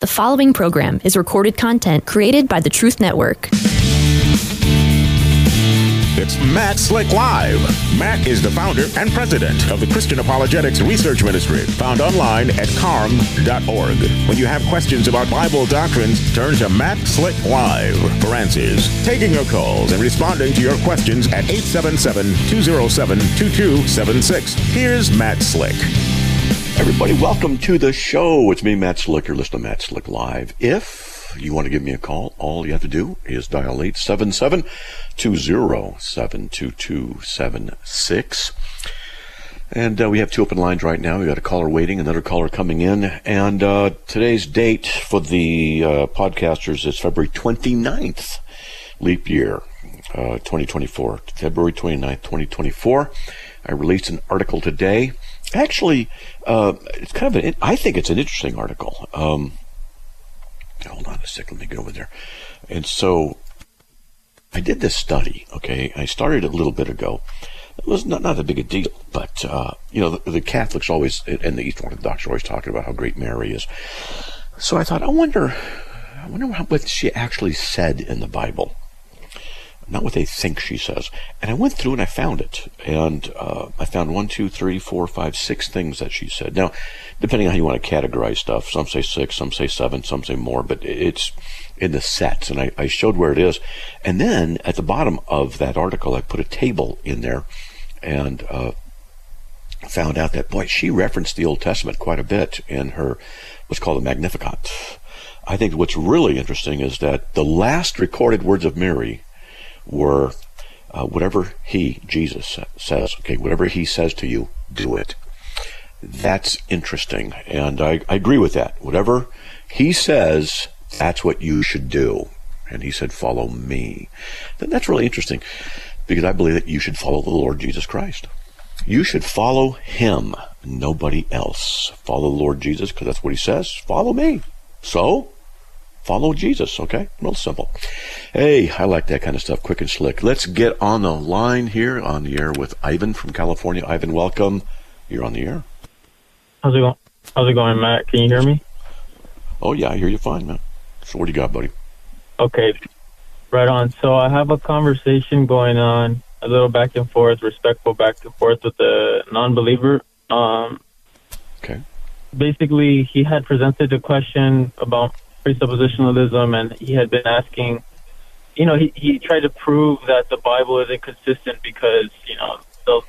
The following program is recorded content created by the Truth Network. It's Matt Slick Live. Matt is the founder and president of the Christian Apologetics Research Ministry, found online at carm.org. When you have questions about Bible doctrines, turn to Matt Slick Live for answers. Taking your calls and responding to your questions at 877-207-2276. Here's Matt Slick. Everybody, welcome to the show. It's me, Matt Slick. You're listening to Matt Slick Live. If you want to give me a call, all you have to do is dial 877-207-2276. And we have two open lines right now. We got a caller waiting, another caller coming in. And today's date for the podcasters is February 29th, leap year, 2024. February 29th, 2024. I released an article today. Actually, it's kind of I think it's an interesting article. Hold on a second, let me get over there. And so I did this study, okay? I started it a little bit ago. It was not that big a deal, but, the Catholics always, and the Eastern Orthodox are always talking about how great Mary is. So I thought, I wonder what she actually said in the Bible. Not what they think she says. And I went through and I found it. And I found 1, 2, 3, 4, 5, 6 things that she said. Now, depending on how you want to categorize stuff, some say 6, some say 7, some say more, but it's in the sets. And I showed where it is. And then at the bottom of that article, I put a table in there and found out that, boy, she referenced the Old Testament quite a bit in her what's called the Magnificat. I think what's really interesting is that the last recorded words of Mary were whatever Jesus says, okay, whatever he says to you, do it. That's interesting, and I agree with that. Whatever he says, that's what you should do. And he said, follow me. That's really interesting, because I believe that you should follow the Lord Jesus Christ. You should follow him, nobody else. Follow the Lord Jesus, because that's what he says. Follow me. So follow Jesus, okay? Real simple. Hey, I like that kind of stuff, quick and slick. Let's get on the line here on the air with Ivan from California. Ivan, welcome. You're on the air. How's it going, Matt? Can you hear me? Oh, yeah, I hear you fine, man. So what do you got, buddy? Okay, right on. So I have a conversation going on, a little back and forth, respectful back and forth with a non-believer. Okay. Basically, he had presented a question about presuppositionalism, and he had been asking, he tried to prove that the Bible is inconsistent because, the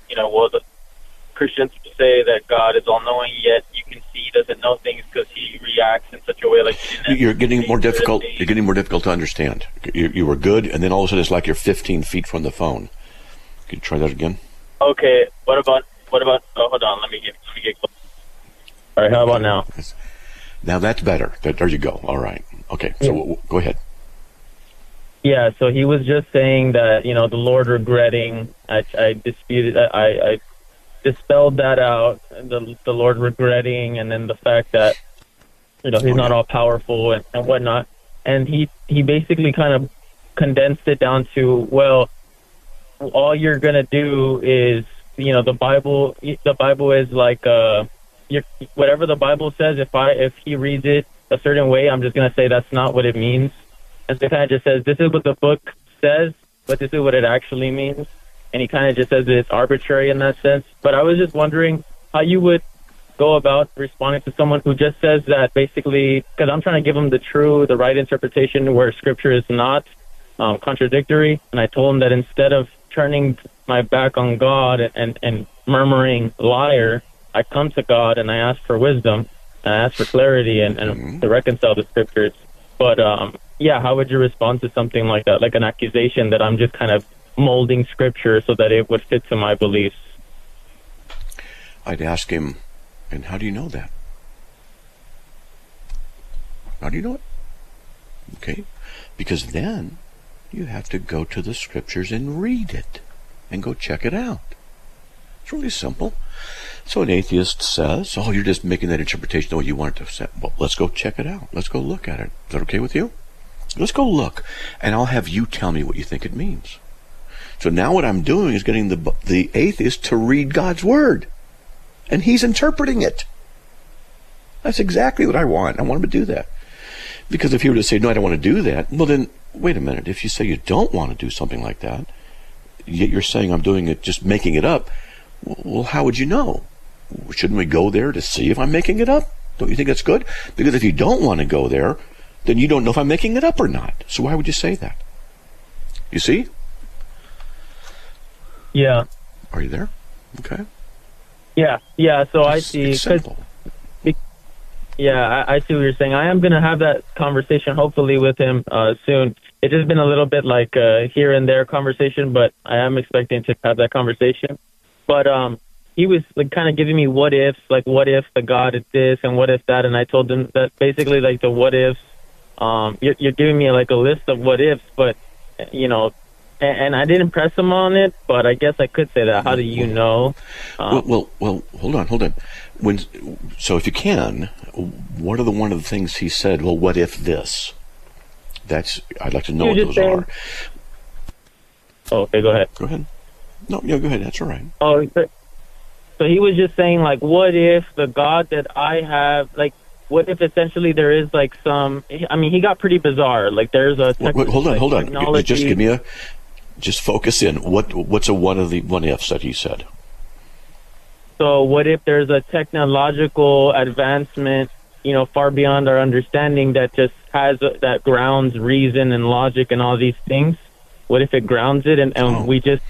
Christians say that God is all-knowing, yet you can see he doesn't know things because he reacts in such a way like you're getting more difficult. You're getting more difficult to understand. You were good, and then all of a sudden it's like you're 15 feet from the phone. Can you try that again? Okay. What about? Oh, hold on. Let me get close. All right. How about now? Now that's better. There you go. All right. Okay. So go ahead. Yeah. So he was just saying that the Lord regretting. I disputed. I dispelled that out. The Lord regretting, and then the fact that he's not all powerful and whatnot. And he basically kind of condensed it down to, well, all you're gonna do is the Bible. The Bible is like whatever the Bible says. If he reads it a certain way, I'm just gonna say that's not what it means. And so it kind of just says this is what the book says, but this is what it actually means. And he kind of just says that it's arbitrary in that sense. But I was just wondering how you would go about responding to someone who just says that basically, because I'm trying to give him the right interpretation where Scripture is not contradictory. And I told him that instead of turning my back on God and murmuring liar, I come to God and I ask for wisdom, and I ask for clarity and to reconcile the Scriptures. But how would you respond to something like that, like an accusation that I'm just kind of molding Scripture so that it would fit to my beliefs? I'd ask him, and how do you know that? How do you know it? Okay, because then you have to go to the Scriptures and read it and go check it out. It's really simple. So an atheist says, oh, you're just making that interpretation the way you want it to say. Well, let's go check it out. Let's go look at it. Is that okay with you? Let's go look, and I'll have you tell me what you think it means. So now what I'm doing is getting the atheist to read God's Word, and he's interpreting it. That's exactly what I want. I want him to do that. Because if he were to say, no, I don't want to do that, well then, wait a minute. If you say you don't want to do something like that, yet you're saying I'm doing it, just making it up, well, how would you know? Shouldn't we go there to see if I'm making it up? Don't you think that's good? Because if you don't want to go there, then you don't know if I'm making it up or not. So why would you say that? You see? Yeah. Are you there? Okay. Yeah. So I see. It's simple. Yeah, I see what you're saying. I am going to have that conversation, hopefully, with him soon. It's just been a little bit like here and there conversation, but I am expecting to have that conversation. But he was like kind of giving me what ifs, like what if the God is this and what if that, and I told him that basically like the what ifs. You're giving me like a list of what ifs, but and I didn't press him on it, but I guess I could say that. How do you know? Well, hold on. So if you can, what are one of the things he said? Well, what if this? I'd like to know what those are. Oh, okay, go ahead. Go ahead. No, yeah, go ahead. That's all right. Oh, so he was just saying like, what if the God that I have, like, what if essentially there is like some? I mean, he got pretty bizarre. Like, there's a hold on. Technology. Just focus in. What's one of the what ifs that he said? So what if there's a technological advancement, far beyond our understanding that just has that grounds reason and logic and all these things? What if it grounds it and we just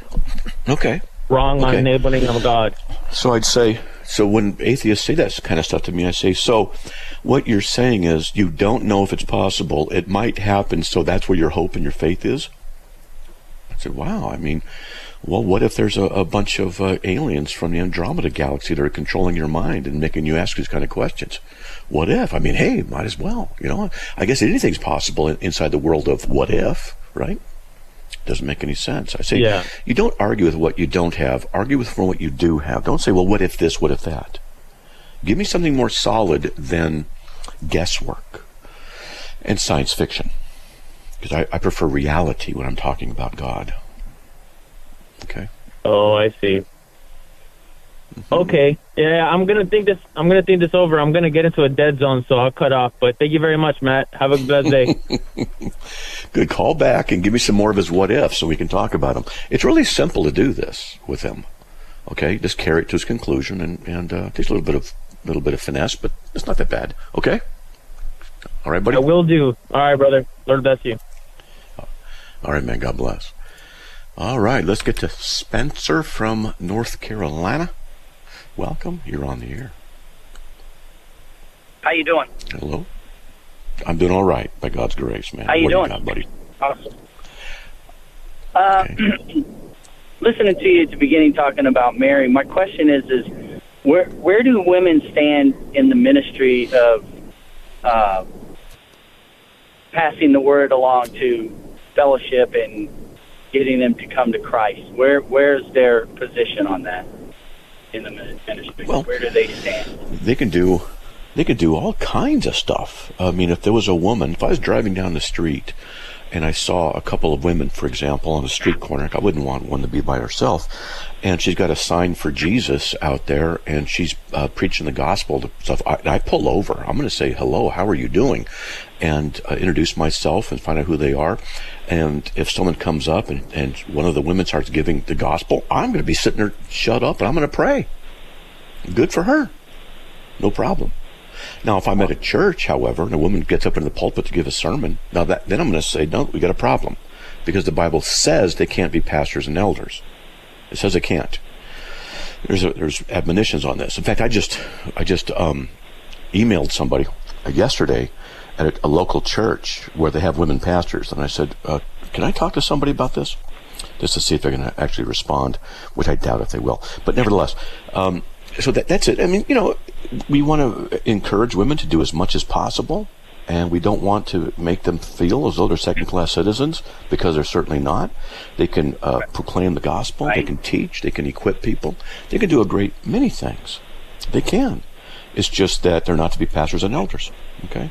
wrong on enabling of God? So I'd say, when atheists say that kind of stuff to me, I say, so what you're saying is you don't know if it's possible. It might happen, so that's where your hope and your faith is? I said, wow, I mean, well, what if there's a bunch of aliens from the Andromeda galaxy that are controlling your mind and making you ask these kind of questions? What if? I mean, hey, might as well. I guess anything's possible inside the world of what if, right? Doesn't make any sense. I say, You don't argue with what you don't have. Argue with what you do have. Don't say, well, what if this, what if that? Give me something more solid than guesswork and science fiction. Because I prefer reality when I'm talking about God. Okay. Oh, I see. Mm-hmm. Okay. Yeah, I'm gonna think this over. I'm gonna get into a dead zone, so I'll cut off. But thank you very much, Matt. Have a blessed day. Good. Call back and give me some more of his what ifs so we can talk about them. It's really simple to do this with him. Okay, just carry it to his conclusion and takes a little bit of finesse, but it's not that bad. Okay. All right, buddy. I will do. All right, brother. Lord bless you. All right, man. God bless. All right, let's get to Spencer from North Carolina. Welcome. You're on the air. How you doing? Hello. I'm doing all right, by God's grace, man. How you doing? What do you got, buddy? Awesome. Listening to you at the beginning talking about Mary, my question is where do women stand in the ministry of passing the word along to fellowship and getting them to come to Christ? Where's their position on that in the ministry? Well, where do they stand? They can do all kinds of stuff. I mean, if there was a woman, if I was driving down the street and I saw a couple of women, for example, on a street corner, I wouldn't want one to be by herself, and she's got a sign for Jesus out there, and she's preaching the gospel stuff. I pull over. I'm going to say, hello, how are you doing? And introduce myself and find out who they are. And if someone comes up and one of the women starts giving the gospel, I'm going to be sitting there shut up and I'm going to pray. Good for her. No problem. Now, if I'm at a church, however, and a woman gets up in the pulpit to give a sermon, then I'm going to say, no, we got a problem. Because the Bible says they can't be pastors and elders. It says they can't. There's admonitions on this. In fact, I just emailed somebody yesterday at a local church where they have women pastors, and I said, can I talk to somebody about this? Just to see if they're going to actually respond, which I doubt if they will. But nevertheless, so that's it. I mean, we want to encourage women to do as much as possible, and we don't want to make them feel as though they're second-class citizens, because they're certainly not. They can proclaim the gospel, they can teach, they can equip people, they can do a great many things. They can. It's just that they're not to be pastors and elders, okay?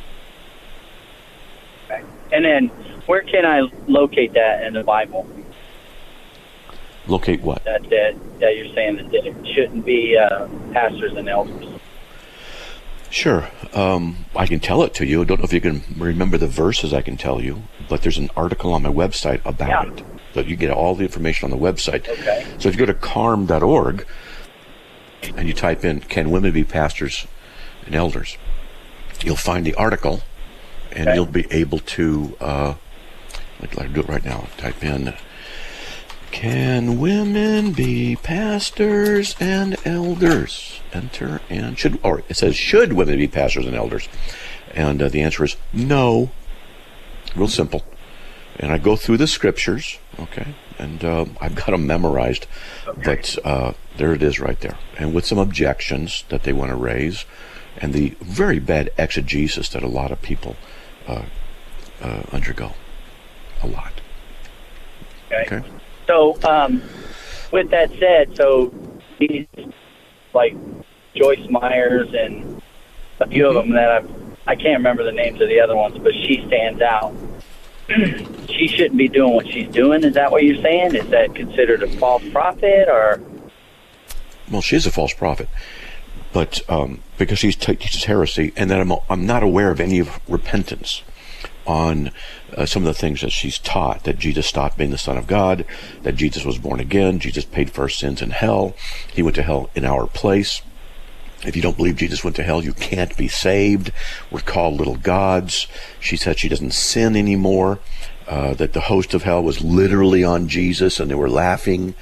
And then, where can I locate that in the Bible? Locate what? That you're saying that it shouldn't be pastors and elders. Sure. I can tell it to you. I don't know if you can remember the verses I can tell you, but there's an article on my website about it. So you get all the information on the website. Okay. So if you go to carm.org and you type in, "Can women be pastors and elders?" you'll find the article, and you'll be able to, I'll do it right now. Type in, "Can women be pastors and elders?" Enter, and it says, "Should women be pastors and elders?" And the answer is no. Real simple. And I go through the scriptures, okay, and I've got them memorized, but there it is right there. And with some objections that they want to raise, and the very bad exegesis that a lot of people undergo. A lot. Okay. So, with that said, so these, like Joyce Myers and a few of them that I can't remember the names of the other ones, but she stands out. She shouldn't be doing what she's doing. Is that what you're saying? Is that considered a false prophet, or? Well, she is a false prophet, but because she teaches heresy, and that I'm not aware of any repentance on some of the things that she's taught, that Jesus stopped being the Son of God, that Jesus was born again, Jesus paid for our sins in hell, he went to hell in our place. If you don't believe Jesus went to hell, you can't be saved. We're called little gods. She said she doesn't sin anymore, that the host of hell was literally on Jesus and they were laughing.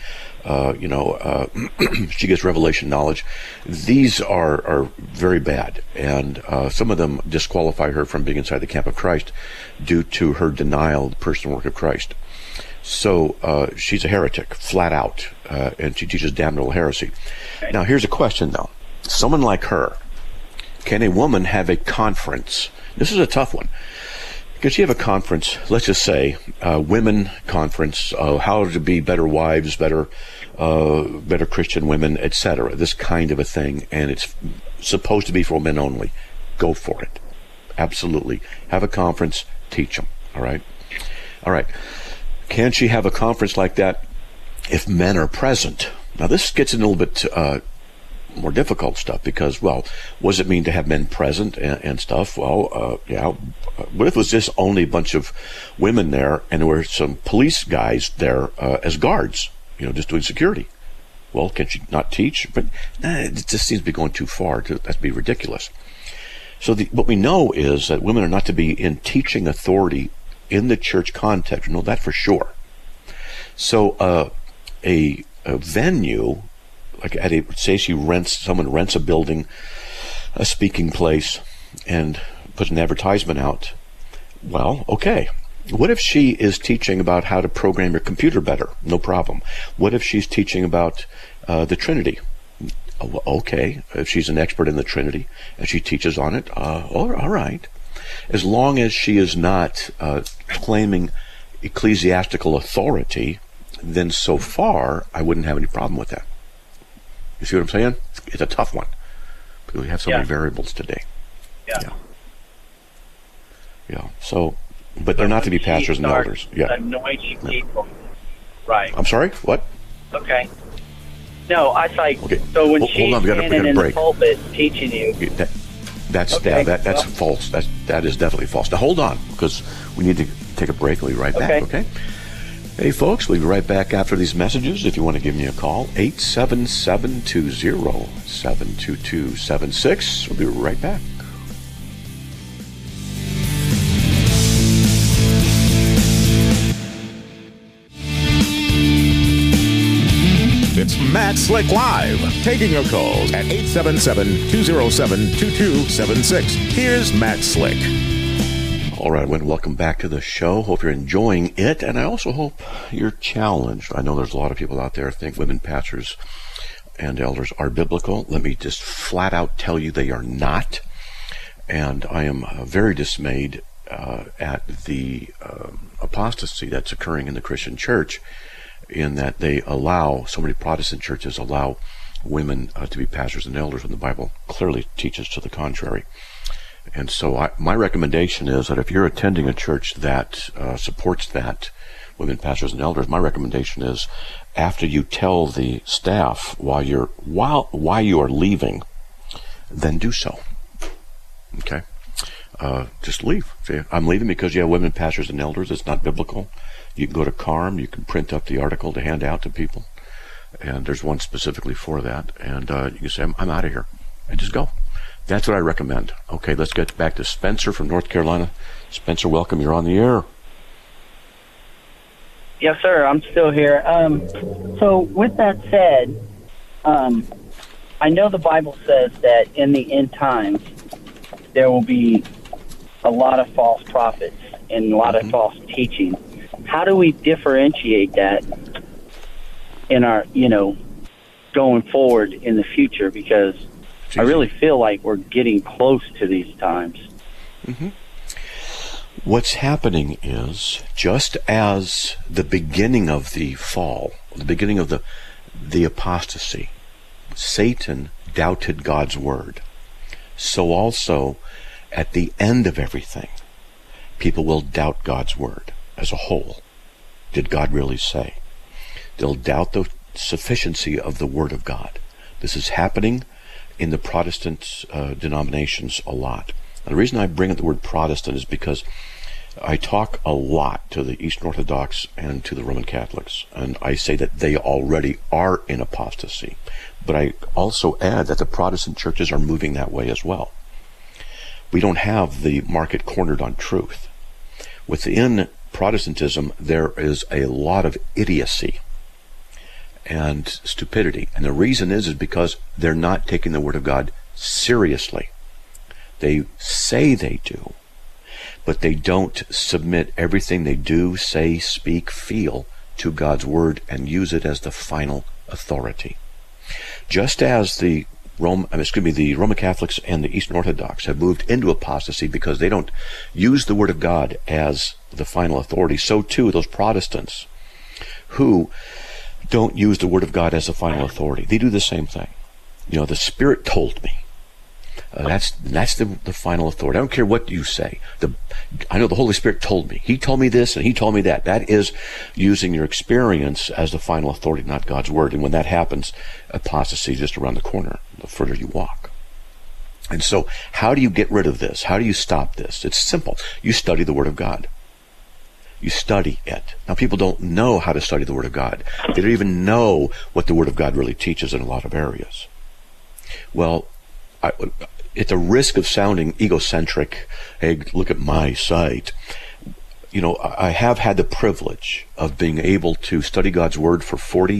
She gets revelation knowledge. These are very bad, and some of them disqualify her from being inside the camp of Christ due to her denial of the personal work of Christ. So she's a heretic, flat out, and she teaches damnable heresy. Now, here's a question, though. Someone like her, can a woman have a conference? This is a tough one. Could she have a conference, let's just say, women conference, how to be better wives, better Christian women, etc., this kind of a thing, and it's supposed to be for men only. Go for it. Absolutely. Have a conference, teach them. All right? All right. Can she have a conference like that if men are present? Now, this gets in a little bit more difficult stuff, because, well, what does it mean to have men present and stuff? Well, what if it was just only a bunch of women there and there were some police guys there as guards, just doing security? Well, can she not teach? But it just seems to be going too far. That'd be ridiculous. So what we know is that women are not to be in teaching authority in the church context. We know that for sure. So a venue, like say someone rents a building, a speaking place, and puts an advertisement out. Well, okay. What if she is teaching about how to program your computer better? No problem. What if she's teaching about the Trinity? Okay. If she's an expert in the Trinity and she teaches on it, all right. As long as she is not claiming ecclesiastical authority, then so far I wouldn't have any problem with that. You see what I'm saying? It's a tough one, because we have so many variables today. Yeah. So, but they're not to be pastors and elders. Yeah. Anointing people. Right. I'm sorry? What? Okay. No, I like. Okay. So when Hold she's on, we gotta standing in break. the pulpit teaching you. That's false. That is definitely false. Now hold on, because we need to take a break. We'll be right back. Okay. Hey folks, we'll be right back after these messages. If you want to give me a call, 877-20-722-76. We'll be right back. It's Matt Slick Live, taking your calls at 877-207-2276. Here's Matt Slick. All right, welcome back to the show. Hope you're enjoying it, and I also hope you're challenged. I know there's a lot of people out there who think women pastors and elders are biblical. Let me just flat out tell you they are not. And I am very dismayed at the apostasy that's occurring in the Christian church, in that they allow, so many Protestant churches allow women to be pastors and elders when the Bible clearly teaches to the contrary. And so my recommendation is that if you're attending a church that supports that, women pastors and elders, my recommendation is, after you tell the staff while you are leaving, then do so. Okay. Just leave. Say, I'm leaving because you have women pastors and elders. It's not biblical. You can go to CARM. You can print up the article to hand out to people. And there's one specifically for that. And you can say, I'm out of here. And just go. That's what I recommend. Okay, let's get back to Spencer from North Carolina. Spencer, welcome. You're on the air. Yes, sir. I'm still here. So with that said, I know the Bible says that in the end times there will be a lot of false prophets and a lot of false teaching. How do we differentiate that in our, going forward in the future? Because I really feel like we're getting close to these times. Mm-hmm. What's happening is, just as the beginning of the fall, the beginning of the apostasy, Satan doubted God's word. So also, at the end of everything, people will doubt God's word as a whole. Did God really say? They'll doubt the sufficiency of the word of God. This is happening in the Protestant denominations a lot. And the reason I bring up the word Protestant is because I talk a lot to the Eastern Orthodox and to the Roman Catholics, and I say that they already are in apostasy. But I also add that the Protestant churches are moving that way as well. We don't have the market cornered on truth. Within Protestantism, there is a lot of idiocy and stupidity. And the reason is because they're not taking the Word of God seriously. They say they do, but they don't submit everything they do, say, speak, feel to God's Word and use it as the final authority. Just as the Roman Catholics and the Eastern Orthodox have moved into apostasy because they don't use the Word of God as the final authority, so too those Protestants who don't use the Word of God as the final authority. They do the same thing. The Spirit told me. That's the final authority. I don't care what you say. I know the Holy Spirit told me. He told me this and He told me that. That is using your experience as the final authority, not God's Word. And when that happens, apostasy is just around the corner, the further you walk. And so, how do you get rid of this? How do you stop this? It's simple. You study the Word of God. You study it. Now, people don't know how to study the Word of God. They don't even know what the Word of God really teaches in a lot of areas. Well, at the risk of sounding egocentric, hey, look at my site, I have had the privilege of being able to study God's Word for 44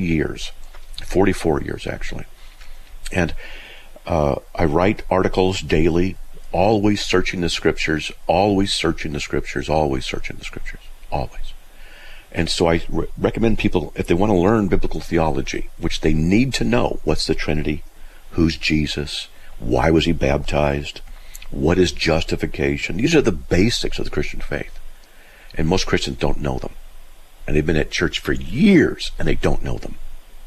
years actually. And I write articles daily, always searching the Scriptures, always searching the Scriptures, always searching the Scriptures, always. And so I recommend people, if they want to learn biblical theology, which they need to know, what's the Trinity, who's Jesus, why was He baptized, what is justification? These are the basics of the Christian faith. And most Christians don't know them. And they've been at church for years and they don't know them.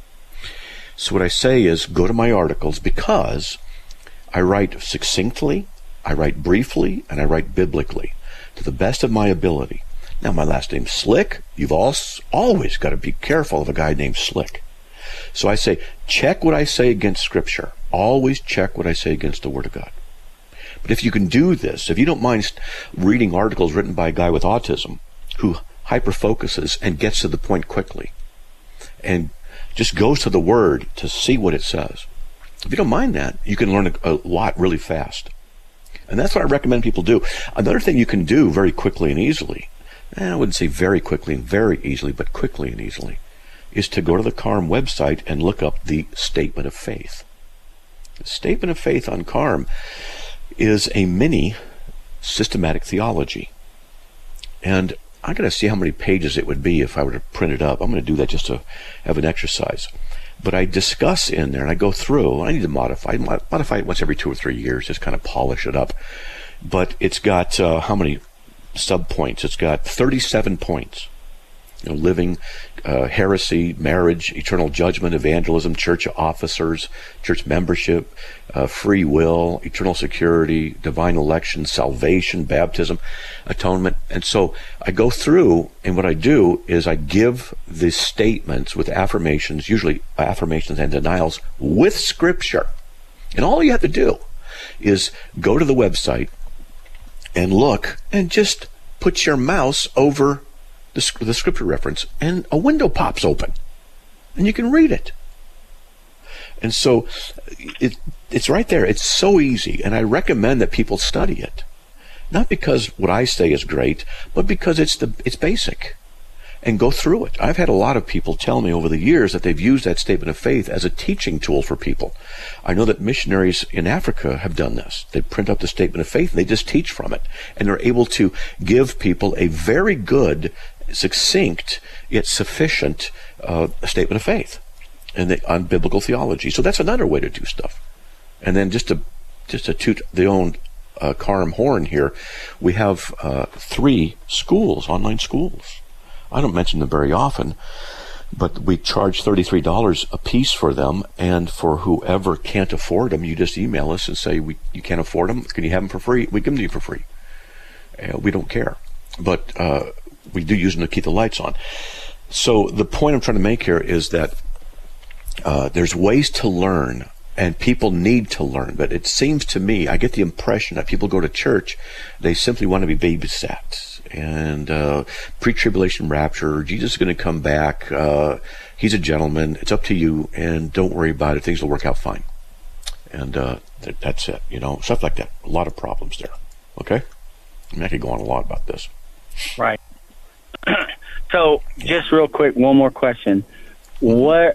So what I say is, go to my articles, because I write succinctly, I write briefly, and I write biblically to the best of my ability. Now, my last name's Slick. You've always got to be careful of a guy named Slick. So I say, check what I say against Scripture. Always check what I say against the Word of God. But if you can do this, if you don't mind reading articles written by a guy with autism who hyper-focuses and gets to the point quickly and just goes to the Word to see what it says, if you don't mind that, you can learn a lot really fast. And that's what I recommend people do. Another thing you can do very quickly and easily, I wouldn't say very quickly and very easily, but quickly and easily, is to go to the CARM website and look up the Statement of Faith. The Statement of Faith on CARM is a mini systematic theology. And I'm going to see how many pages it would be if I were to print it up. I'm going to do that just to have an exercise. But I discuss in there, and I go through, I need to modify it once every 2 or 3 years, just kind of polish it up. But it's got, how many sub-points? It's got 37 points. Living, heresy, marriage, eternal judgment, evangelism, church officers, church membership, free will, eternal security, divine election, salvation, baptism, atonement. And so I go through, and what I do is I give the statements with affirmations, usually affirmations and denials with Scripture. And all you have to do is go to the website, and look and just put your mouse over the scripture reference and a window pops open and you can read it. And so it's right there. It's so easy, and I recommend that people study it. Not because what I say is great, but because it's basic. And go through it. I've had a lot of people tell me over the years that they've used that statement of faith as a teaching tool for people. I know that missionaries in Africa have done this. They print up the statement of faith and they just teach from it. And they're able to give people a very good, succinct, yet sufficient statement of faith on biblical theology. So that's another way to do stuff. And then just to toot the own Carm horn here, we have 3 schools, online schools. I don't mention them very often, but we charge $33 a piece for them, and for whoever can't afford them, you just email us and say, you can't afford them, can you have them for free? We give them to you for free. We don't care, but we do use them to keep the lights on. So the point I'm trying to make here is that there's ways to learn, and people need to learn, but it seems to me, I get the impression that people go to church, they simply want to be babysat. And pre-tribulation rapture, Jesus is going to come back, he's a gentleman, it's up to you, and don't worry about it, things will work out fine. And that's it, stuff like that. A lot of problems there, okay? I mean, I could go on a lot about this. Right. So, just real quick, one more question. What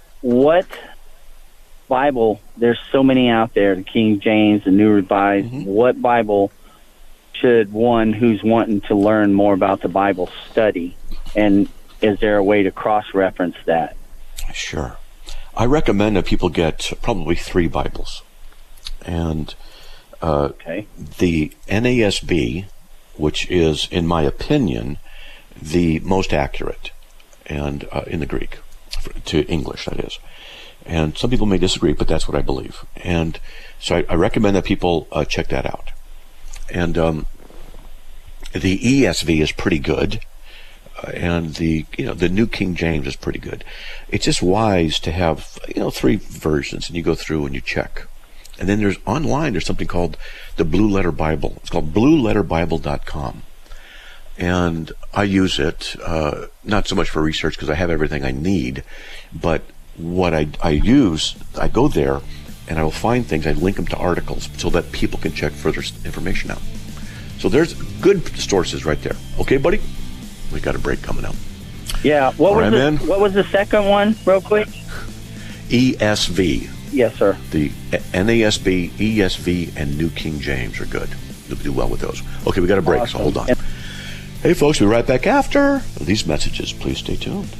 Bible, there's so many out there, the King James, the New Revised, what Bible should one who's wanting to learn more about the Bible study? And is there a way to cross-reference that? Sure. I recommend that people get probably 3 Bibles. And the NASB, which is, in my opinion, the most accurate, and in the Greek, to English, that is. And some people may disagree, but that's what I believe. And so I recommend that people check that out. And the ESV is pretty good, and the New King James is pretty good. It's just wise to have 3 versions, and you go through and you check. And then there's something called the Blue Letter Bible. It's called BlueLetterBible.com, and I use it not so much for research because I have everything I need, but what I use, I go there and I will find things, I link them to articles so that people can check further information out. So there's good sources right there. Okay, buddy? We got a break coming up. Yeah. What was the second one, real quick? ESV. Yes, sir. The NASB, ESV, and New King James are good. You'll do well with those. Okay, we got a break, so hold on. Hey, folks, we'll be right back after these messages. Please stay tuned.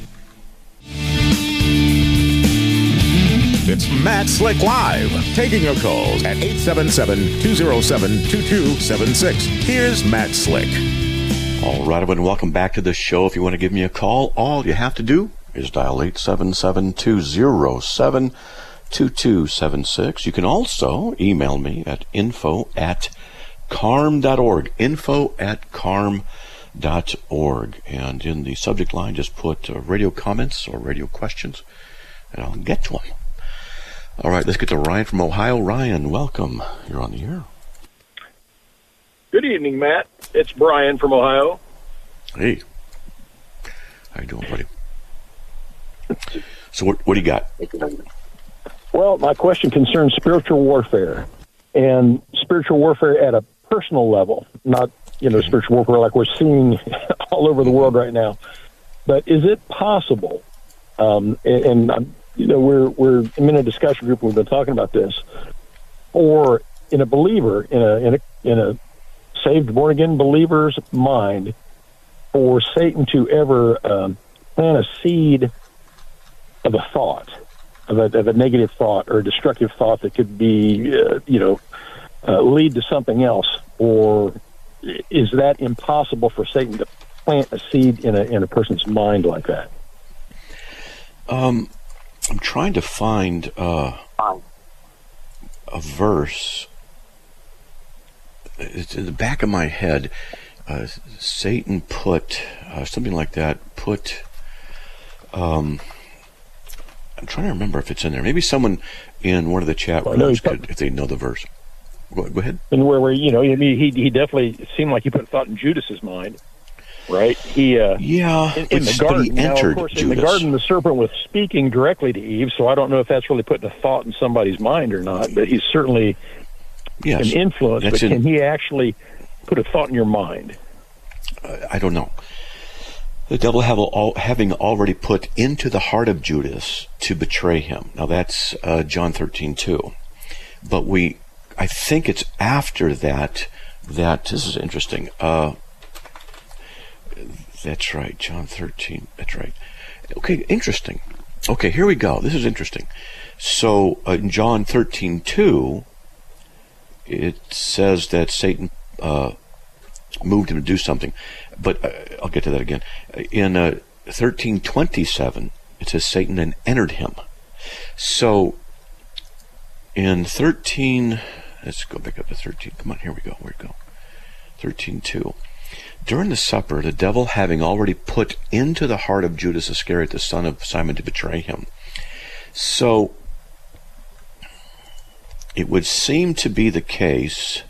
It's Matt Slick Live, taking your calls at 877-207-2276. Here's Matt Slick. All right, everyone, welcome back to the show. If you want to give me a call, all you have to do is dial 877-207-2276. You can also email me at info@carm.org, info@carm.org. And in the subject line, just put radio comments or radio questions, and I'll get to them. All right, let's get to Ryan from Ohio. Ryan, welcome. You're on the air. Good evening, Matt. It's Brian from Ohio. Hey. How you doing, buddy? So what do you got? Well, my question concerns spiritual warfare, and spiritual warfare at a personal level, not, spiritual warfare like we're seeing all over the world right now. But is it possible, we're in a discussion group, we've been talking about this, or in a believer, in a saved, born-again believer's mind, for Satan to ever plant a seed of a thought, of a negative thought or a destructive thought that could be, lead to something else? Or is that impossible for Satan to plant a seed in a person's mind like that? I'm trying to find a verse. It's in the back of my head. Satan put something like that. I'm trying to remember if it's in there. Maybe someone in one of the chat rooms could, if they know the verse. Go ahead. And where you know, I mean, he definitely seemed like he put thought in Judas's mind, right? He in the garden. But he entered now, of course, Judas. in the garden, the serpent was speaking directly to Eve, so I don't know if that's really putting a thought in somebody's mind or not. But he's certainly an influence. But can he actually put a thought in your mind? I don't know. The devil having already put into the heart of Judas to betray him. Now that's John 13:2. But I think it's after that this is interesting. That's right, John 13. That's right. Okay, interesting. Okay, here we go. This is interesting. So in John 13:2, it says that Satan moved him to do something. But I'll get to that again. In 13:27, it says Satan then entered him. So in 13, let's go back up to 13. Come on, here we go. Where'd it go? 13:2. During the supper, the devil having already put into the heart of Judas Iscariot, the son of Simon, to betray him. So it would seem to be the case.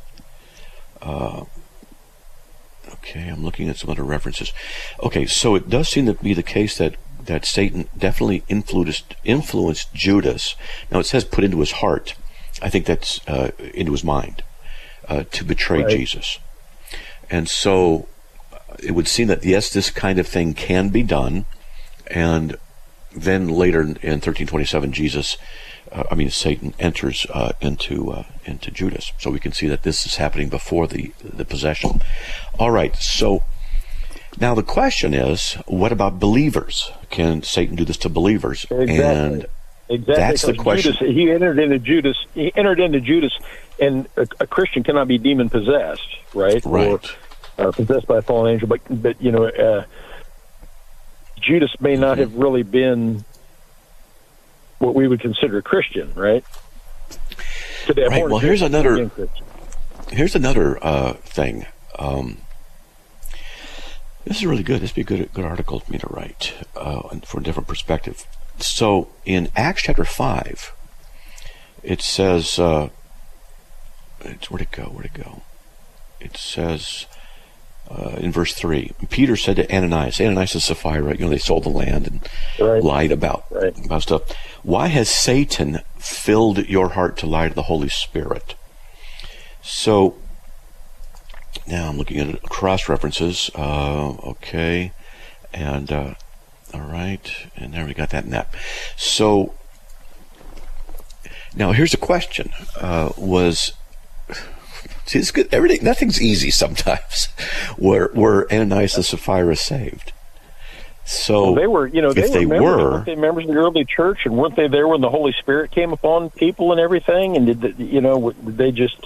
Okay, I'm looking at some other references. Okay, so it does seem to be the case that Satan definitely influenced Judas. Now it says put into his heart. I think that's into his mind to betray Jesus. And so it would seem that, yes, this kind of thing can be done. And then later in 13:27, Satan enters into Judas. So we can see that this is happening before the possession. All right, so now the question is, what about believers? Can Satan do this to believers? Exactly. And that's the question. Judas, he entered into Judas, and a Christian cannot be demon possessed, right? Right. Or possessed by a fallen angel. But you know, Judas may not have really been what we would consider a Christian, right? Right. Well, here's another thing. This is really good. This would be a good article for me to write for a different perspective. So in Acts chapter 5, it says, where'd it go? It says in verse 3, Peter said to Ananias and Sapphira, they sold the land and lied about stuff. Why has Satan filled your heart to lie to the Holy Spirit? So now I'm looking at cross references. Okay. And all right. And there we got that and that. So now here's the question. See, it's good. Nothing's easy sometimes. Were Ananias and Sapphira saved? So they were, if they were, weren't they members of the early church, and weren't they there when the Holy Spirit came upon people and everything? And did they just?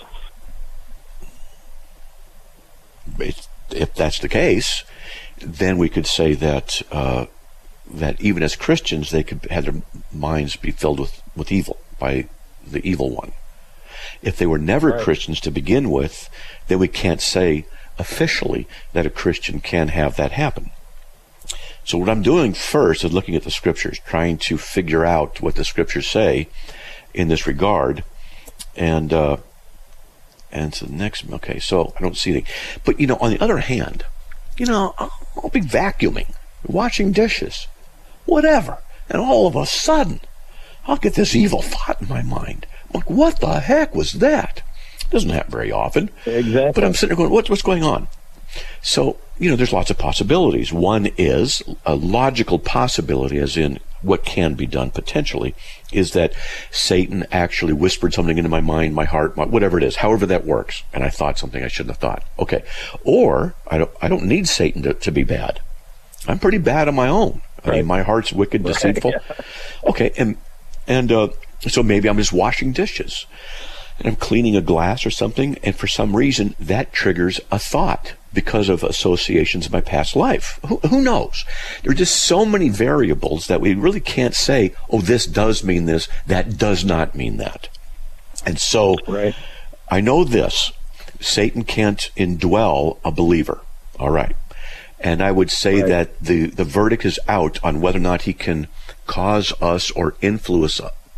If that's the case, then we could say that that even as Christians, they could have their minds be filled with evil by the evil one. If they were never Christians to begin with, then we can't say officially that a Christian can have that happen. So what I'm doing first is looking at the scriptures, trying to figure out what the scriptures say in this regard. And so the next, okay, so I don't see anything. But, on the other hand, I'll be vacuuming, washing dishes, whatever. And all of a sudden, I'll get this evil thought in my mind. I'm like, what the heck was that? It doesn't happen very often. Exactly. But I'm sitting there going, what's going on? So, there's lots of possibilities. One is a logical possibility, as in what can be done potentially, is that Satan actually whispered something into my mind, my heart, whatever it is, however that works, and I thought something I shouldn't have thought. Okay. Or I don't need Satan to be bad. I'm pretty bad on my own. I mean, my heart's wicked, deceitful. Yeah. Okay, and so maybe I'm just washing dishes, and I'm cleaning a glass or something, and for some reason that triggers a thought because of associations in my past life. Who knows? There are just so many variables that we really can't say, oh, this does mean this, that does not mean that. And so I know this, Satan can't indwell a believer. All right. And I would say that the verdict is out on whether or not he can cause us or influence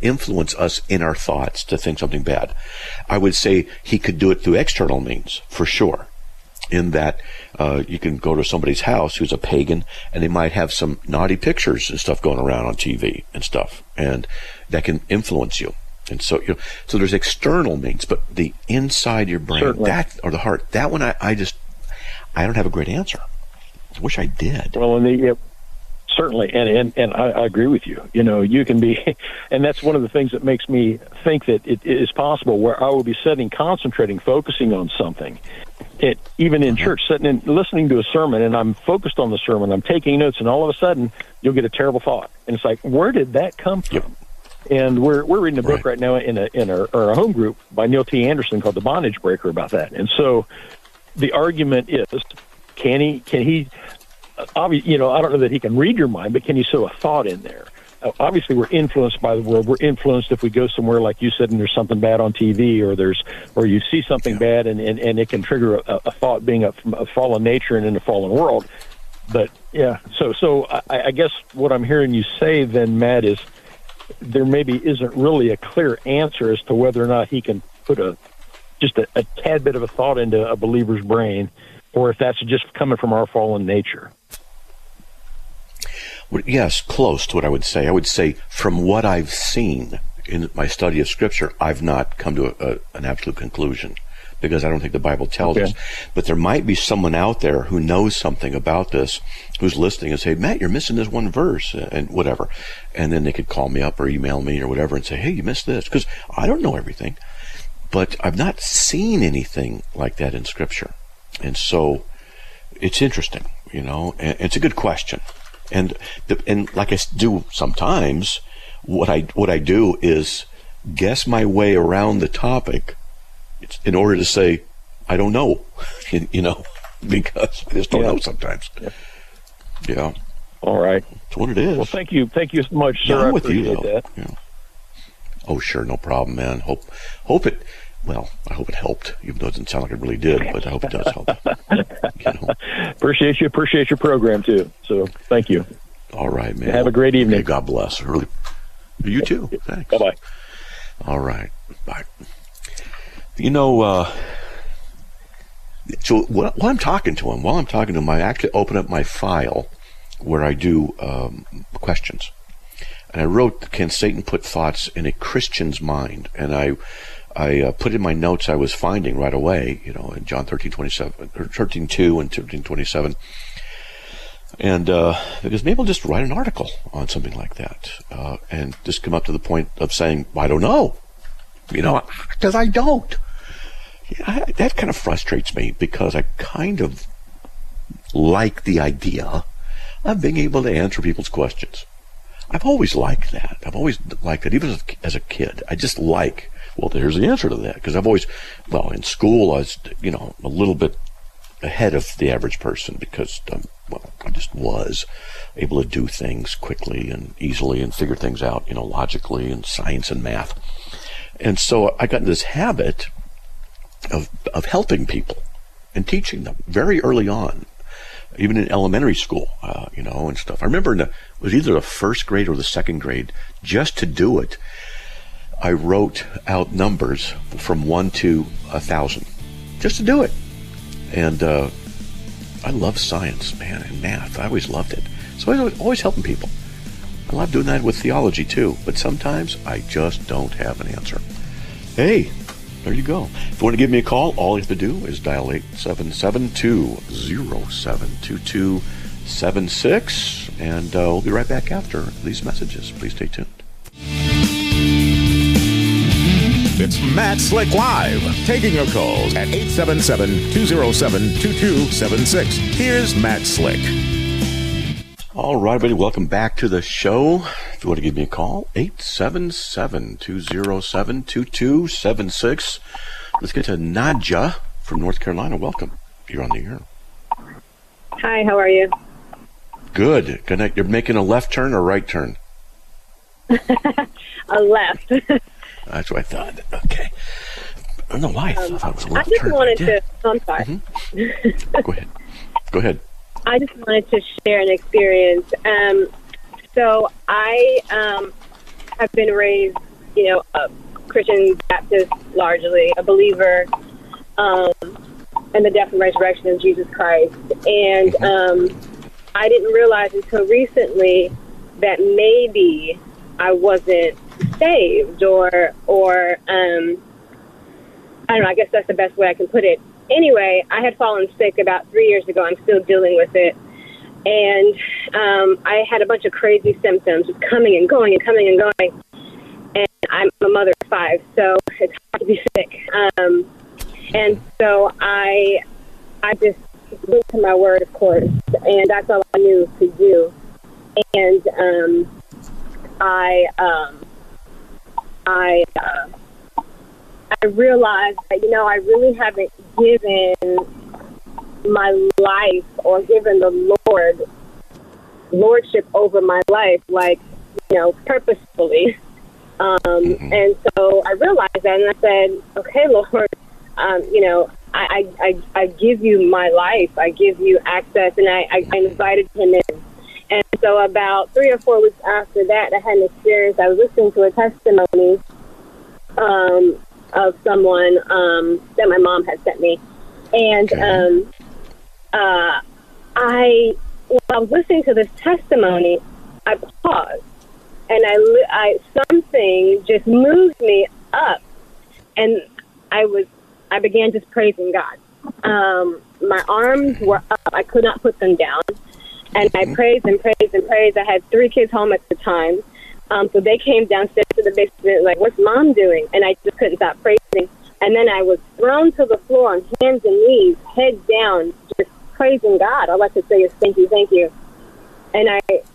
influence us in our thoughts to think something bad. I would say he could do it through external means, for sure. In that you can go to somebody's house who's a pagan, and they might have some naughty pictures and stuff going around on TV and stuff, and that can influence you. And so, so there's external means, but the inside your brain, Certainly. that, or the heart, that one, I don't have a great answer. I wish I did. Well, certainly, and I agree with you. You can be, and that's one of the things that makes me think that it is possible where I will be concentrating, focusing on something. Even in church, sitting and listening to a sermon, and I'm focused on the sermon, I'm taking notes, and all of a sudden you'll get a terrible thought, and it's like, where did that come from? Yep. And we're reading a book right now in our home group by Neil T. Anderson called The Bondage Breaker about that. And so the argument is, can he? Obviously, I don't know that he can read your mind, but can you sow a thought in there? Obviously, we're influenced by the world. We're influenced if we go somewhere, like you said, and there's something bad on TV, or you see something bad, and it can trigger a thought, being a fallen nature and in a fallen world. But yeah, so I guess what I'm hearing you say then, Matt, is there maybe isn't really a clear answer as to whether or not he can put just a tad bit of a thought into a believer's brain, or if that's just coming from our fallen nature. Yes, close to what I would say. I would say from what I've seen in my study of Scripture, I've not come to an absolute conclusion, because I don't think the Bible tells us. But there might be someone out there who knows something about this, who's listening and say, Matt, you're missing this one verse, and whatever. And then they could call me up or email me or whatever and say, hey, you missed this. Because I don't know everything. But I've not seen anything like that in Scripture. And so it's interesting, and it's a good question. And like I do sometimes, what I do is guess my way around the topic in order to say, I don't know, because I just don't know sometimes. Yeah. All right. That's what it is. Well, thank you so much, sir. I'm I with you, appreciate though. that. Yeah. Oh, sure, no problem, man. I hope it helped, even though it doesn't sound like it really did, but I hope it does help. Appreciate your program too. So thank you. All right, man. Have a great evening. Okay, God bless. Really. You too. Thanks. Bye-bye. All right. Bye. So while I'm talking to him, I actually open up my file where I do questions. And I wrote, can Satan put thoughts in a Christian's mind? And I put in my notes I was finding right away, in John 13:27, or 13:2 and 13:27. And because maybe I'll just write an article on something like that, and just come up to the point of saying, I don't know, because I don't. That kind of frustrates me, because I kind of like the idea of being able to answer people's questions. I've always liked that. Even as a kid. I just like, well, here's the answer to that. Because I've always, in school, I was, a little bit ahead of the average person, because, I just was able to do things quickly and easily and figure things out, logically, and science and math. And so I got in this habit of helping people and teaching them very early on, even in elementary school, and stuff. I remember it was either the first grade or the second grade, just to do it, I wrote out numbers from 1 to 1,000, just to do it. And I love science, man, and math. I always loved it. So I was always helping people. I love doing that with theology, too. But sometimes I just don't have an answer. Hey, there you go. If you want to give me a call, all you have to do is dial 877-207-2276, and we'll be right back after these messages. Please stay tuned. It's Matt Slick Live, taking your calls at 877-207-2276. Here's Matt Slick. All right, everybody, welcome back to the show. If you want to give me a call, 877-207-2276. Let's get to Nadja from North Carolina. Welcome. You're on the air. Hi, how are you? Good. You're making a left turn or right turn? A left. That's what I thought. Okay. I don't know why I thought it was a left turn. I'm sorry. Mm-hmm. Go ahead. I just wanted to share an experience. So I have been raised a Christian Baptist, largely a believer in the death and resurrection of Jesus Christ. And I didn't realize until recently that maybe I wasn't saved, or I don't know, I guess that's the best way I can put it. Anyway, I had fallen sick about 3 years ago. I'm still dealing with it. And I had a bunch of crazy symptoms, just coming and going and coming and going. And I'm a mother of 5, so it's hard to be sick. And so I just went to my word, of course, and that's all I knew to do. And I realized that, I really haven't given my life or given the lordship over my life, purposefully. And so I realized that, and I said, okay, Lord, I give you my life. I give you access, and I invited him in. And so about 3 or 4 weeks after that, I had an experience. I was listening to a testimony of someone that my mom had sent me. And while I was listening to this testimony, I paused, and I something just moved me up, and I began just praising God. My arms were up; I could not put them down, and I praised and praised and praised. I had 3 kids home at the time, so they came downstairs to the basement, like, "What's Mom doing?" And I just couldn't stop praising. And then I was thrown to the floor on hands and knees, head down, just praising God. All I could say is thank you, thank you. And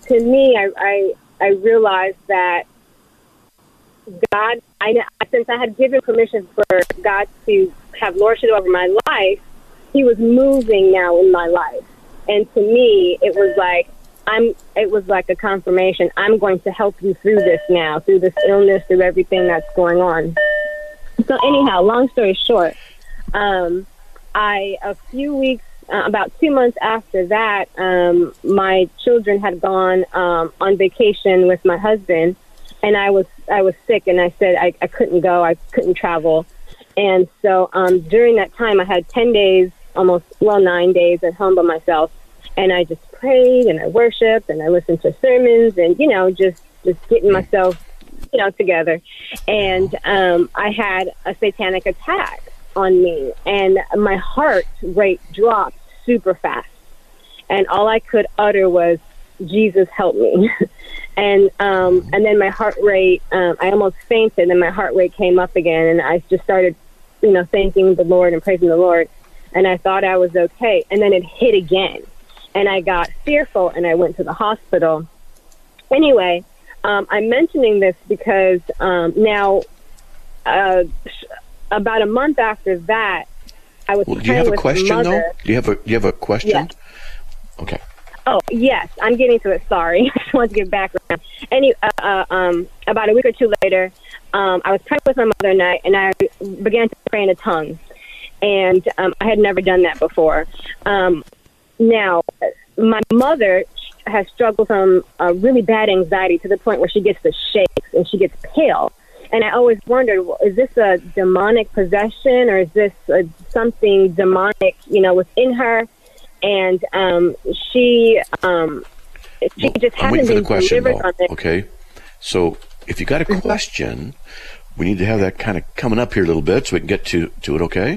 I realized that God, since I had given permission for God to have lordship over my life, he was moving now in my life. And to me, it was like a confirmation. I'm going to help you through this now, through this illness, through everything that's going on. So anyhow, long story short, a few weeks, about 2 months after that, my children had gone on vacation with my husband, and I was sick, and I said I couldn't go, I couldn't travel. And so during that time, I had 10 days, 9 days at home by myself, and I just prayed, and I worshiped, and I listened to sermons, and, just getting myself, together. And I had a satanic attack on me, and my heart rate dropped super fast, and all I could utter was, "Jesus, help me." and then my heart rate, I almost fainted, and my heart rate came up again, and I just started, thanking the Lord and praising the Lord, and I thought I was okay, and then it hit again, and I got fearful, and I went to the hospital. Anyway, I'm mentioning this because now, about a month after that, I was praying with my mother. Do you have a question, though? Do you have a question? Yeah. Okay. Oh, yes. I'm getting to it. Sorry. I just wanted to give background. About a week or 2 later, I was praying with my mother, and I began to pray in a tongue. And I had never done that before. Now, my mother has struggled from really bad anxiety to the point where she gets the shakes and she gets pale. And I always wondered, well, is this a demonic possession, or is this something demonic, within her? And she just hasn't been delivered on it. Okay, so if you got a question, we need to have that kind of coming up here a little bit so we can get to it. Okay.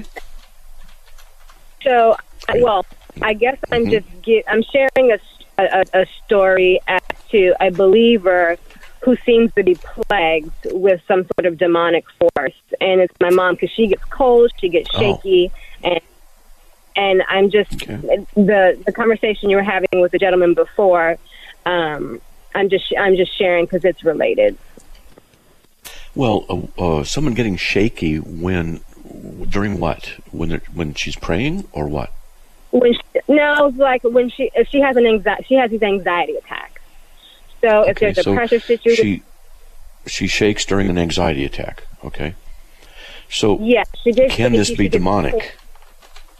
So, I guess I'm I'm sharing a story as to a believer who seems to be plagued with some sort of demonic force, and it's my mom, because she gets cold, she gets shaky, and I'm just the conversation you were having with the gentleman before. I'm just sharing because it's related. Well, someone getting shaky during what? When she's praying, or what? If she has she has these anxiety attacks. So if there's a pressure situation, she shakes during an anxiety attack. Okay. So yes, can this be demonic?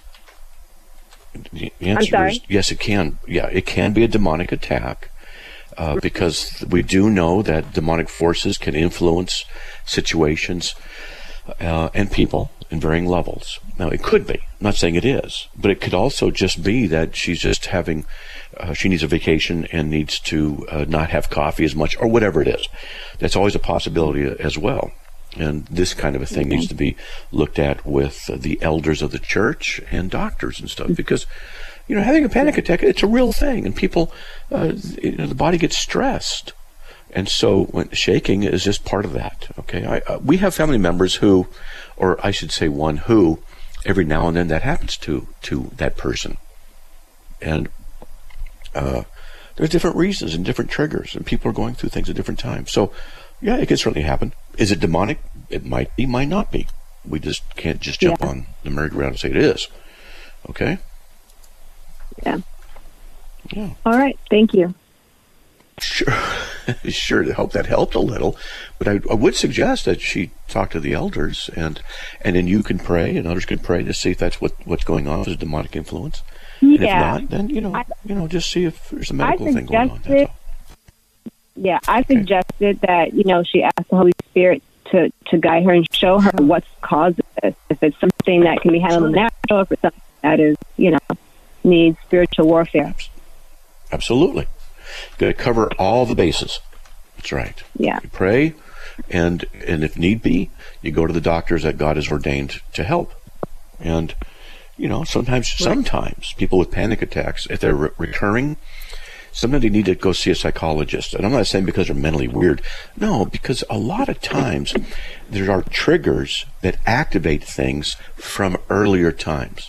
The answer is yes, it can. Yeah, it can be a demonic attack. because we do know that demonic forces can influence situations and people in varying levels. Now, it could be. I'm not saying it is, but it could also just be that she's just having, she needs a vacation and needs to not have coffee as much, or whatever it is. That's always a possibility as well. And this kind of a thing needs to be looked at with the elders of the church and doctors and stuff, because, having a panic attack, it's a real thing, and people, the body gets stressed. And so when shaking is just part of that, okay? We have family members who, or I should say one who, every now and then that happens to that person. And there's different reasons and different triggers, and people are going through things at different times. So, yeah, it can certainly happen. Is it demonic? It might be, might not be. We just can't just jump on the merry-go-round and say it is. Okay? Yeah. Yeah. All right. Thank you. Sure. Sure. I hope that helped a little. But I would suggest that she talk to the elders, and then you can pray, and others can pray to see if that's what's going on, if there's a demonic influence. And if not, then, just see if there's a medical thing going on. That's all. Yeah, I suggested that, she ask the Holy Spirit to guide her and show her what's caused this. If it's something that can be handled in the natural, if it's something that is, needs spiritual warfare. Absolutely. You've got to cover all the bases. That's right. Yeah. You pray, and if need be, you go to the doctors that God has ordained to help. And, sometimes people with panic attacks, if they're recurring, sometimes you need to go see a psychologist. And I'm not saying because they're mentally weird. No, because a lot of times there are triggers that activate things from earlier times.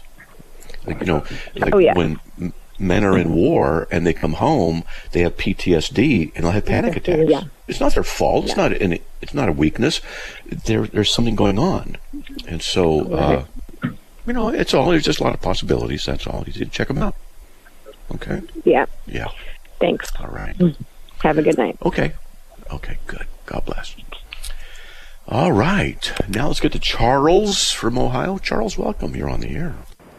When men are in war and they come home, they have PTSD and they'll have panic attacks. Yeah. It's not their fault. It's not a weakness. There's something going on. And so, there's just a lot of possibilities. That's all. You need to check them out. Okay? Yeah. Yeah. Thanks. All right. Have a good night. Okay, good. God bless. All right. Now let's get to Charles from Ohio. Charles, welcome. You're on the air.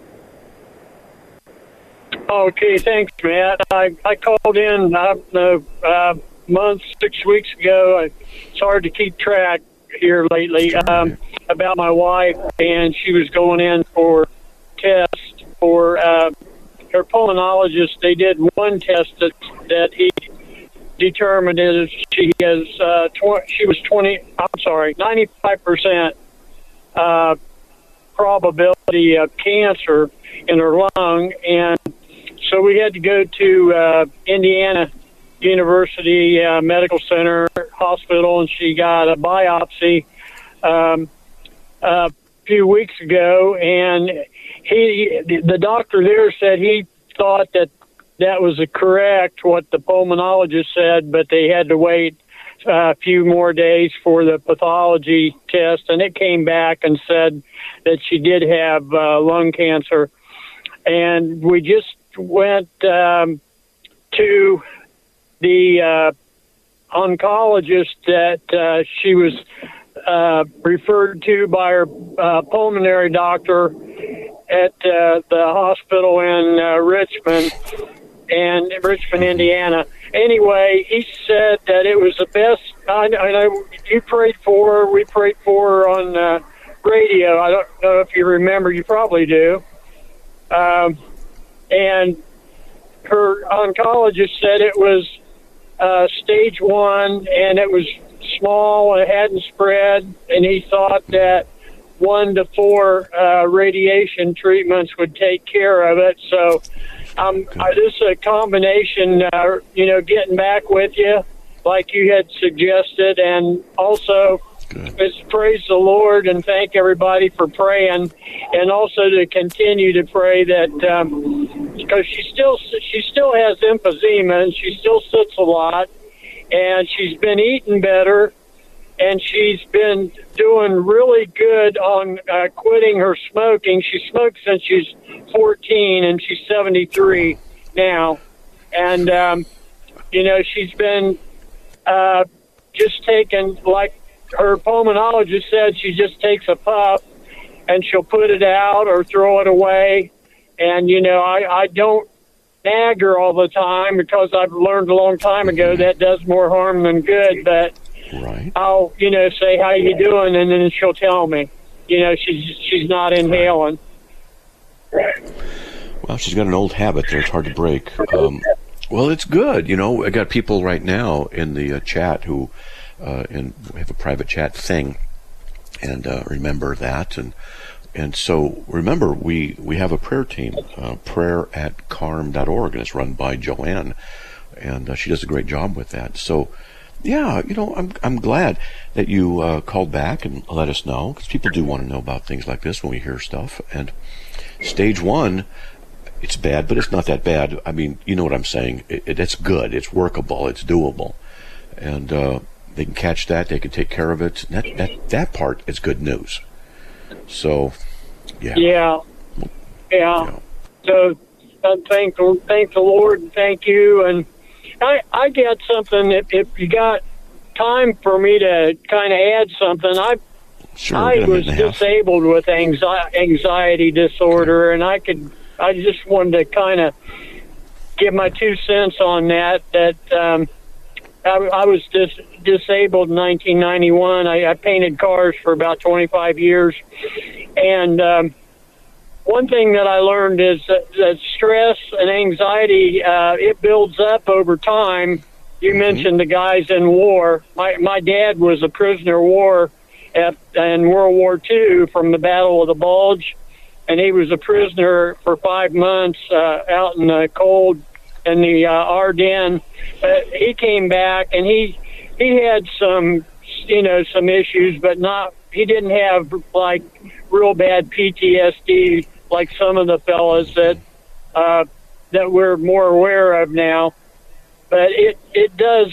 Okay, thanks, Matt. I called in, month, 6 weeks ago. It's hard to keep track here lately, about my wife, and she was going in for tests for her pulmonologist. They did one test that he determined is she has 95% probability of cancer in her lung, and so we had to go to Indiana University Medical Center Hospital, and she got a biopsy a few weeks ago, and the doctor there said he thought that was correct what the pulmonologist said, but they had to wait a few more days for the pathology test, and it came back and said that she did have lung cancer. And we just went to the oncologist that she was referred to by her pulmonary doctor at the hospital in Richmond, Indiana. Anyway, he said that it was the best. I know you prayed for her. We prayed for her on radio. I don't know if you remember. You probably do. And her oncologist said it was stage 1, and it was small and it hadn't spread, and he thought that 1 to 4 radiation treatments would take care of it. So this is a combination, getting back with you like you had suggested, and also just praise the Lord and thank everybody for praying, and also to continue to pray that because she still has emphysema and she still sits a lot, and she's been eating better, and she's been doing really good on quitting her smoking. She smoked since she's 14, and she's 73 now. And, she's been just taking, like her pulmonologist said, she just takes a puff, and she'll put it out or throw it away. And, I don't nag her all the time because I've learned a long time ago that does more harm than good. But right. I'll, say, how you doing? And then she'll tell me, she's not inhaling. Well, she's got an old habit there. It's hard to break. Well, it's good. I got people right now in the chat who we have a private chat thing, and remember that. And so remember, we have a prayer team, prayer@carm.org, and it's run by Joanne, and she does a great job with that. So, yeah, I'm glad that you called back and let us know, because people do want to know about things like this when we hear stuff. And stage 1, it's bad, but it's not that bad. I mean, you know what I'm saying. It's good. It's workable. It's doable. And they can catch that. They can take care of it. That part is good news. So, yeah. So, thank the Lord, and thank you. And I got something. If you got time for me to kind of add something, I was disabled with anxiety disorder, and I just wanted to kind of give my 2 cents on that. I was disabled in 1991. I painted cars for about 25 years. And one thing that I learned is that stress and anxiety, it builds up over time. You mentioned the guys in war. My dad was a prisoner of war in World War II from the Battle of the Bulge. And he was a prisoner for 5 months out in the cold in the Ardennes. He came back, and he had some issues, but he didn't have like real bad PTSD like some of the fellas that we're more aware of now. But it does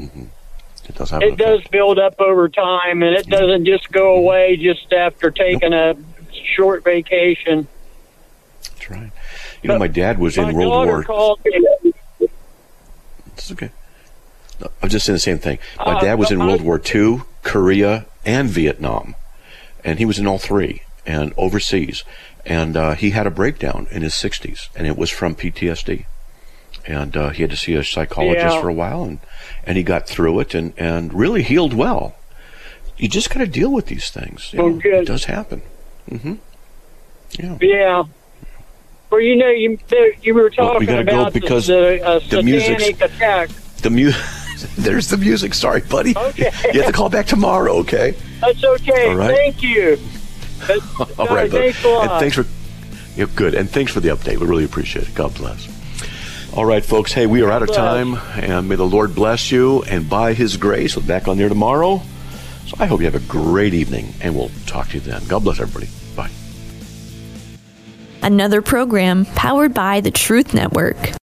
build up over time, and it doesn't just go away just after taking a short vacation. That's right. My dad was in World War. It's okay. No, I was just saying the same thing. My dad was in World War II, Korea, and Vietnam, and he was in all three and overseas. And he had a breakdown in his 60s, and it was from PTSD. And he had to see a psychologist for a while, and he got through it and really healed well. You just got to deal with these things. It does happen. Mm-hmm. Yeah. Well, you were talking about because the satanic attack. There's the music. Sorry, buddy. Okay. You have to call back tomorrow, okay? That's okay. All right. Thank you. All right, thanks a lot. And thanks for good. And thanks for the update. We really appreciate it. God bless. All right, folks. Hey, we are out of time, and may the Lord bless you. And by His grace, we'll be back on there tomorrow. So I hope you have a great evening, and we'll talk to you then. God bless everybody. Bye. Another program powered by the Truth Network.